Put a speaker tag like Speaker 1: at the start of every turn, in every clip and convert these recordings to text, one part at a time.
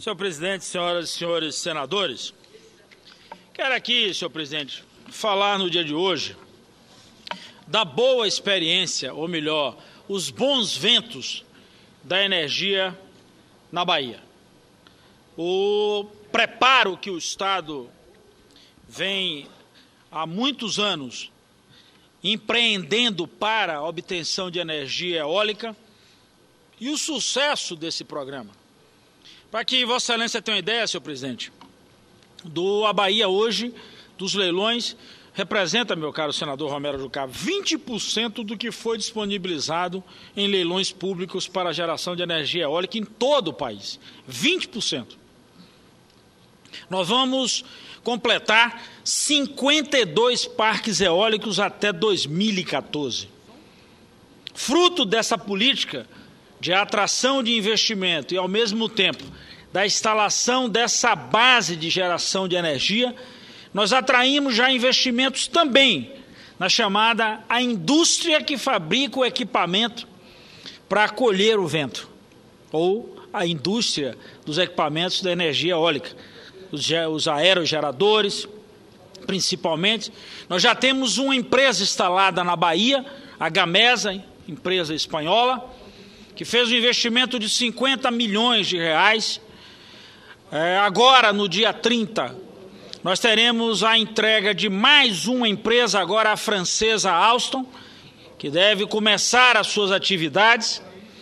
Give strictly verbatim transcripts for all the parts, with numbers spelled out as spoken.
Speaker 1: Senhor presidente, senhoras e senhores senadores, quero aqui, senhor presidente, falar no dia de hoje da boa experiência, ou melhor, os bons ventos da energia na Bahia. O preparo que o Estado vem há muitos anos empreendendo para a obtenção de energia eólica e o sucesso desse programa. Para que Vossa Excelência tenha uma ideia, senhor presidente, do a Bahia hoje, dos leilões, representa, meu caro senador Romero Jucá, vinte por cento do que foi disponibilizado em leilões públicos para a geração de energia eólica em todo o país. vinte por cento. Nós vamos completar cinquenta e dois parques eólicos até dois mil e quatorze. Fruto dessa política de atração de investimento e, ao mesmo tempo, da instalação dessa base de geração de energia, nós atraímos já investimentos também na chamada a indústria que fabrica o equipamento para colher o vento, ou a indústria dos equipamentos da energia eólica, os, os aerogeradores, principalmente. Nós já temos uma empresa instalada na Bahia, a Gamesa, empresa espanhola, que fez um investimento de cinquenta milhões de reais. É, agora, no dia trinta, nós teremos a entrega de mais uma empresa, agora a francesa Alstom, que deve começar as suas atividades.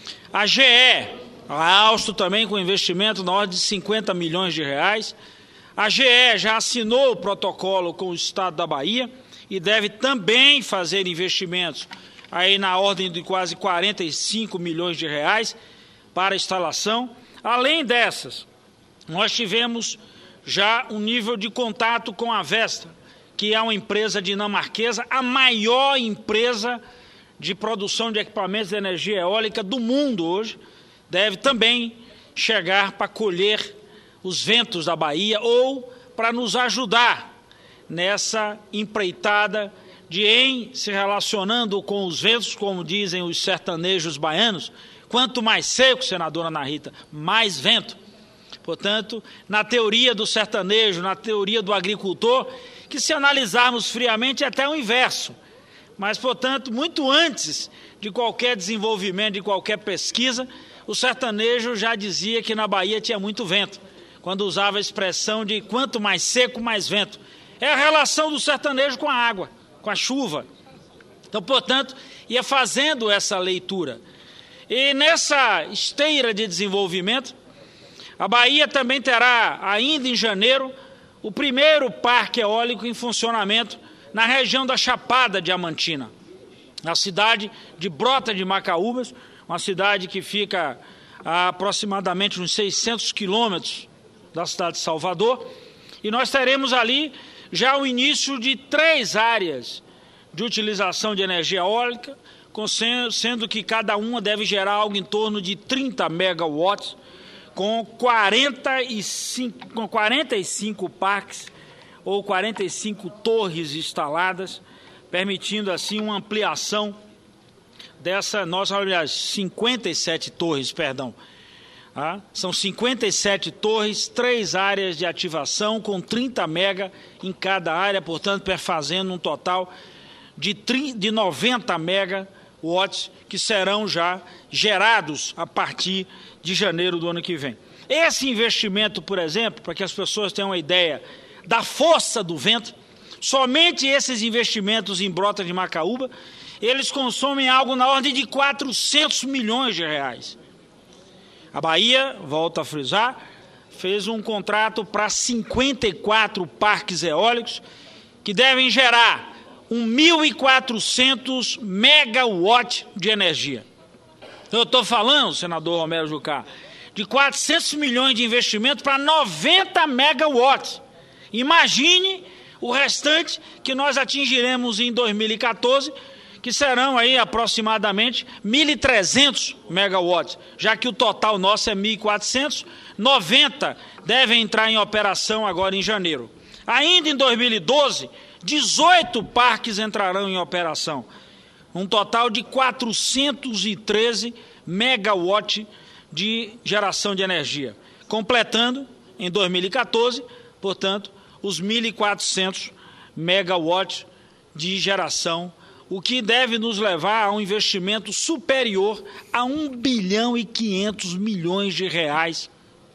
Speaker 1: A G E, a Alstom também com investimento na ordem de cinquenta milhões de reais. A G E já assinou o protocolo com o Estado da Bahia e deve também fazer investimentos aí na ordem de quase quarenta e cinco milhões de reais para a instalação. Além dessas, nós tivemos já um nível de contato com a Vestas, que é uma empresa dinamarquesa, a maior empresa de produção de equipamentos de energia eólica do mundo hoje, deve também chegar para colher os ventos da Bahia ou para nos ajudar nessa empreitada de, em se relacionando com os ventos, como dizem os sertanejos baianos, quanto mais seco, senadora Ana Rita, mais vento. Portanto, na teoria do sertanejo, na teoria do agricultor, que se analisarmos friamente é até o inverso. Mas, portanto, muito antes de qualquer desenvolvimento, de qualquer pesquisa, o sertanejo já dizia que na Bahia tinha muito vento, quando usava a expressão de quanto mais seco, mais vento. É a relação do sertanejo com a água, com a chuva. Então, portanto, ia fazendo essa leitura. E nessa esteira de desenvolvimento, a Bahia também terá, ainda em janeiro, o primeiro parque eólico em funcionamento na região da Chapada Diamantina, na cidade de Brota de Macaúbas, uma cidade que fica a aproximadamente uns seiscentos quilômetros da cidade de Salvador, e nós teremos ali já o início de três áreas de utilização de energia eólica, sendo que cada uma deve gerar algo em torno de trinta megawatts, com quarenta e cinco, com quarenta e cinco parques ou quarenta e cinco torres instaladas, permitindo assim uma ampliação dessa nossa, aliás, cinquenta e sete torres, perdão. Ah, são cinquenta e sete torres, três áreas de ativação com trinta mega em cada área, portanto, perfazendo um total de, de noventa megawatts que serão já gerados a partir de janeiro do ano que vem. Esse investimento, por exemplo, para que as pessoas tenham uma ideia da força do vento, somente esses investimentos em Brota de Macaúba, eles consomem algo na ordem de quatrocentos milhões de reais. A Bahia, volto a frisar, fez um contrato para cinquenta e quatro parques eólicos que devem gerar mil e quatrocentos megawatts de energia. Então, eu estou falando, senador Romero Jucá, de quatrocentos milhões de investimento para noventa megawatts. Imagine o restante que nós atingiremos em dois mil e quatorze, que serão aí aproximadamente mil e trezentos megawatts, já que o total nosso é mil e quatrocentos, noventa devem entrar em operação agora em janeiro. Ainda em dois mil e doze, dezoito parques entrarão em operação, um total de quatrocentos e treze megawatts de geração de energia. completando em dois mil e quatorze, portanto, os mil e quatrocentos megawatts de geração, o que deve nos levar a um investimento superior a um bilhão e quinhentos milhões de reais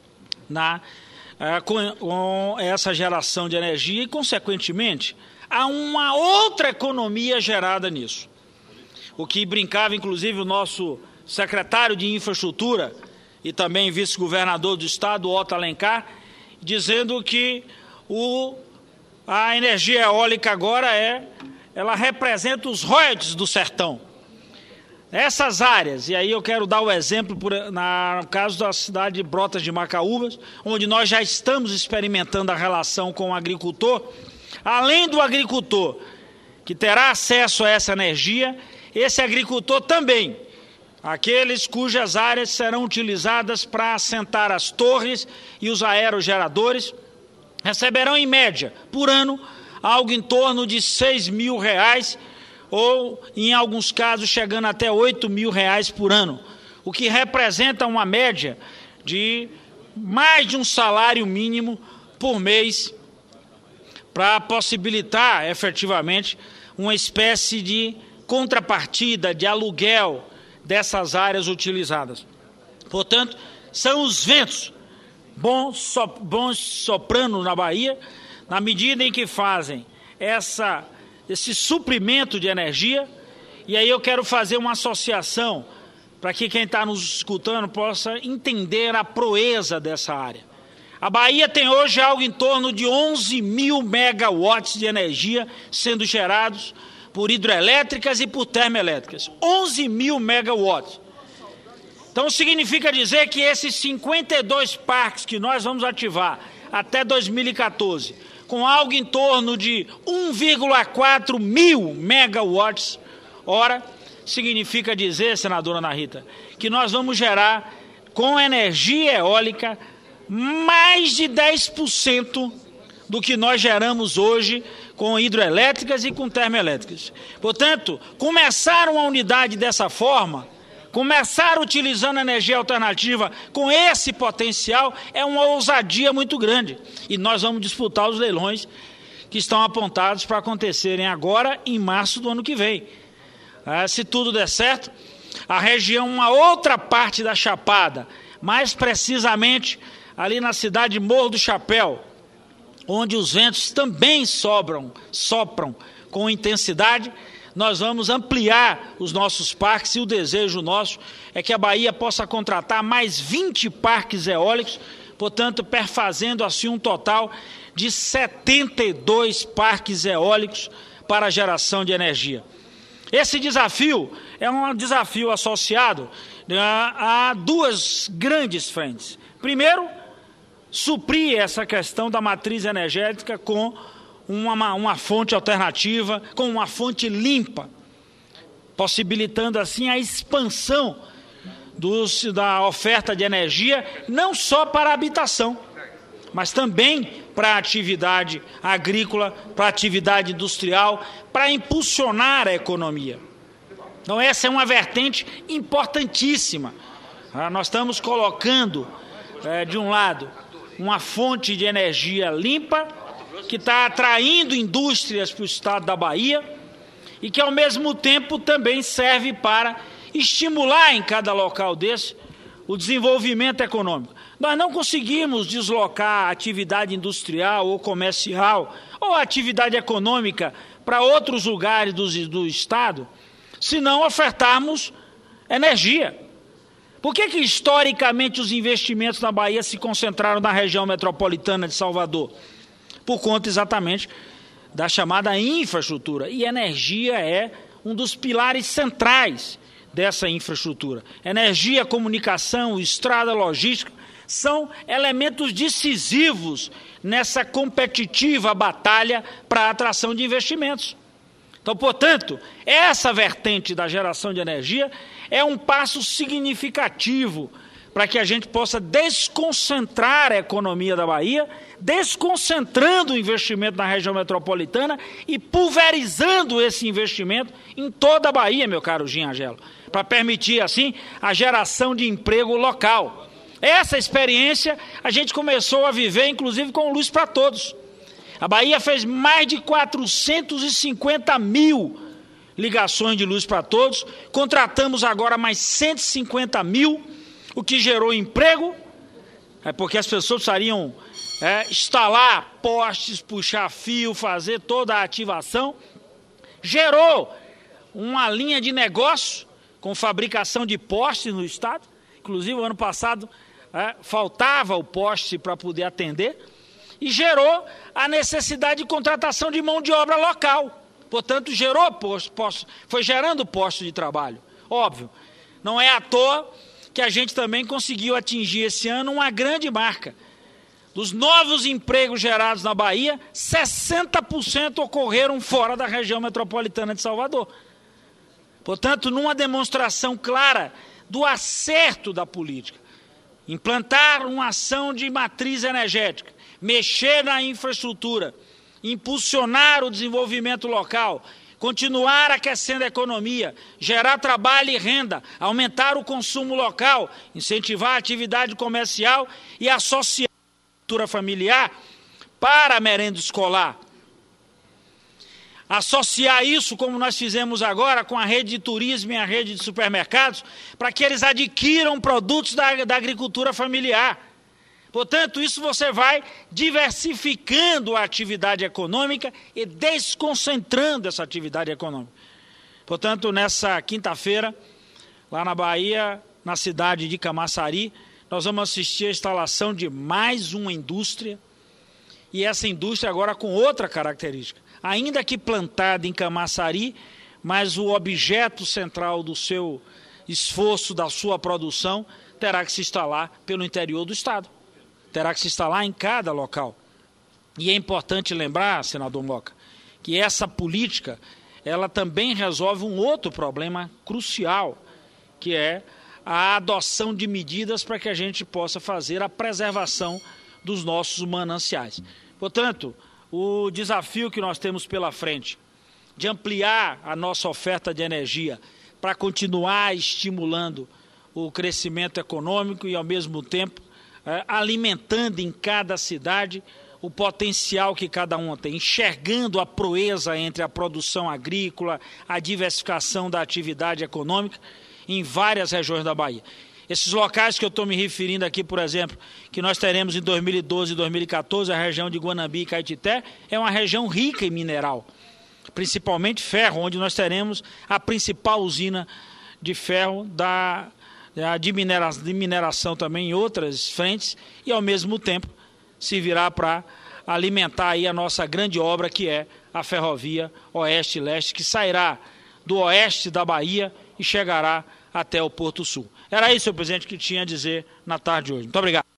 Speaker 1: na, uh, com, com essa geração de energia e, consequentemente, há uma outra economia gerada nisso. O que brincava, inclusive, o nosso secretário de Infraestrutura e também vice-governador do Estado, Otto Alencar, dizendo que o, a energia eólica agora é, ela representa os royalties do sertão. Essas áreas, e aí eu quero dar o exemplo por, na, no caso da cidade de Brotas de Macaúbas, onde nós já estamos experimentando a relação com o agricultor. Além do agricultor que terá acesso a essa energia, esse agricultor também, aqueles cujas áreas serão utilizadas para assentar as torres e os aerogeradores, receberão em média, por ano, algo em torno de seis mil reais, ou em alguns casos chegando até oito mil reais por ano, o que representa uma média de mais de um salário mínimo por mês, para possibilitar efetivamente uma espécie de contrapartida, de aluguel dessas áreas utilizadas. Portanto, são os ventos bons, so, bons soprando na Bahia, na medida em que fazem essa, esse suprimento de energia. E aí eu quero fazer uma associação para que quem está nos escutando possa entender a proeza dessa área. A Bahia tem hoje algo em torno de onze mil megawatts de energia sendo gerados por hidrelétricas e por termoelétricas. onze mil megawatts. Então significa dizer que esses cinquenta e dois parques que nós vamos ativar até dois mil e quatorze, com algo em torno de um vírgula quatro mil megawatts hora, significa dizer, senadora Ana Rita, que nós vamos gerar com energia eólica mais de dez por cento do que nós geramos hoje com hidroelétricas e com termoelétricas. Portanto, começar uma unidade dessa forma, começar utilizando energia alternativa com esse potencial é uma ousadia muito grande. E nós vamos disputar os leilões que estão apontados para acontecerem agora em março do ano que vem. Ah, se tudo der certo, a região, uma outra parte da Chapada, mais precisamente ali na cidade de Morro do Chapéu, onde os ventos também sobram, sopram com intensidade, nós vamos ampliar os nossos parques e o desejo nosso é que a Bahia possa contratar mais vinte parques eólicos, portanto, perfazendo assim um total de setenta e dois parques eólicos para a geração de energia. Esse desafio é um desafio associado a, a duas grandes frentes. Primeiro, suprir essa questão da matriz energética com uma, uma fonte alternativa, com uma fonte limpa, possibilitando assim a expansão dos, da oferta de energia, não só para a habitação, mas também para a atividade agrícola, para a atividade industrial, para impulsionar a economia. Então essa é uma vertente importantíssima. Ah, nós estamos colocando, é, de um lado, uma fonte de energia limpa, que está atraindo indústrias para o estado da Bahia e que, ao mesmo tempo, também serve para estimular em cada local desse o desenvolvimento econômico. Nós não conseguimos deslocar a atividade industrial ou comercial ou a atividade econômica para outros lugares do, do estado se não ofertarmos energia. Por que que, historicamente, os investimentos na Bahia se concentraram na região metropolitana de Salvador? Por conta, exatamente, da chamada infraestrutura. E energia é um dos pilares centrais dessa infraestrutura. Energia, comunicação, estrada, logística, são elementos decisivos nessa competitiva batalha para a atração de investimentos. Então, portanto, essa vertente da geração de energia é um passo significativo para que a gente possa desconcentrar a economia da Bahia, desconcentrando o investimento na região metropolitana e pulverizando esse investimento em toda a Bahia, meu caro Ginhagelo, para permitir, assim, a geração de emprego local. Essa experiência a gente começou a viver, inclusive, com Luz para Todos. A Bahia fez mais de quatrocentos e cinquenta mil ligações de Luz para Todos, contratamos agora mais cento e cinquenta mil, o que gerou emprego, é porque as pessoas precisariam é, instalar postes, puxar fio, fazer toda a ativação, gerou uma linha de negócio com fabricação de postes no estado, inclusive o ano passado é, faltava o poste para poder atender, e gerou a necessidade de contratação de mão de obra local. Portanto, gerou posto, posto, foi gerando posto de trabalho. Óbvio, não é à toa que a gente também conseguiu atingir esse ano uma grande marca. Dos novos empregos gerados na Bahia, sessenta por cento ocorreram fora da região metropolitana de Salvador. Portanto, numa demonstração clara do acerto da política, implantar uma ação de matriz energética, mexer na infraestrutura, impulsionar o desenvolvimento local, continuar aquecendo a economia, gerar trabalho e renda, aumentar o consumo local, incentivar a atividade comercial e associar a cultura familiar para a merenda escolar. Associar isso, como nós fizemos agora, com a rede de turismo e a rede de supermercados, para que eles adquiram produtos da, da agricultura familiar. Portanto, isso você vai diversificando a atividade econômica e desconcentrando essa atividade econômica. Portanto, nessa quinta-feira, lá na Bahia, na cidade de Camaçari, nós vamos assistir a instalação de mais uma indústria, e essa indústria agora com outra característica. Ainda que plantada em Camaçari, mas o objeto central do seu esforço, da sua produção, terá que se instalar pelo interior do estado. Terá que se instalar em cada local. E é importante lembrar, senador Moca, que essa política, ela também resolve um outro problema crucial, que é a adoção de medidas para que a gente possa fazer a preservação dos nossos mananciais. Portanto, o desafio que nós temos pela frente de ampliar a nossa oferta de energia para continuar estimulando o crescimento econômico e, ao mesmo tempo, é, alimentando em cada cidade o potencial que cada uma tem, enxergando a proeza entre a produção agrícola, a diversificação da atividade econômica em várias regiões da Bahia. Esses locais que eu estou me referindo aqui, por exemplo, que nós teremos em dois mil e doze e dois mil e quatorze, a região de Guanambi e Caetité, é uma região rica em mineral, principalmente ferro, onde nós teremos a principal usina de ferro da, de, minera, de mineração também em outras frentes, e ao mesmo tempo servirá para alimentar aí a nossa grande obra, que é a ferrovia Oeste-Leste, que sairá do oeste da Bahia e chegará até o Porto Sul. Era isso, senhor presidente, que tinha a dizer na tarde de hoje. Muito obrigado.